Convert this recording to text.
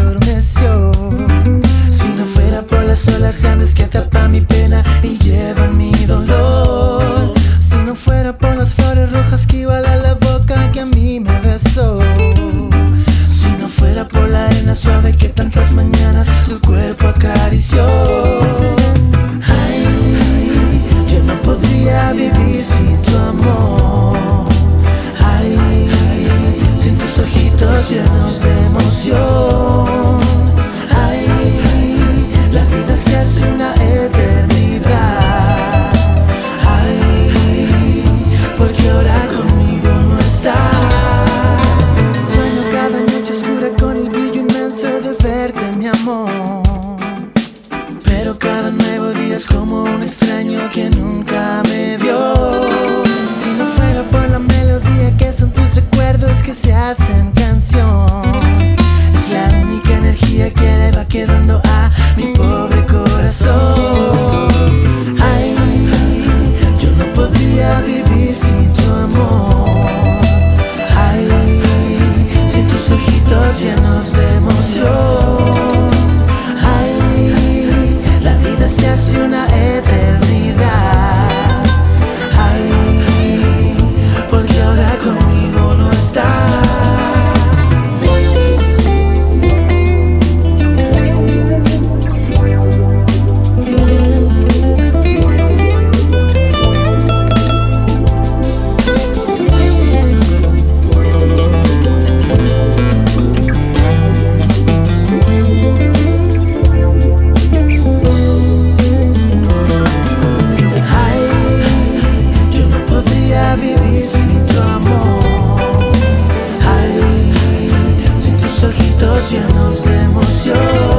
adormeció. Si no fuera por las olas grandes que tapan mi pena y llevan mi dolor. Si no fuera por las flores rojas que iguala la boca que a mí me besó. Si no fuera por la arena suave que tantas mañanas tu cuerpo acarició. Ay, yo no podría vivir sin tu amor. Ay, sin tus ojitos llenos de emoción. Ay, la vida se hace una eternidad. Ay, porque ahora conmigo no estás. Sueño cada noche oscura con el brillo inmenso de verte, mi amor. Pero cada nuevo día es como un extraño que nunca me vio. Si no fuera por la melodía que son tus recuerdos que se hacen canción, es la única energía que le va quedando a mi pobre corazón. Ay, yo no podría vivir sin tu amor. Ay, sin tus ojitos llenos de emoción. Ay, la vida se hace una eternidad. Ay, porque ahora conmigo no estás. Vivir sin tu amor. Ay, sin tus ojitos llenos de emoción.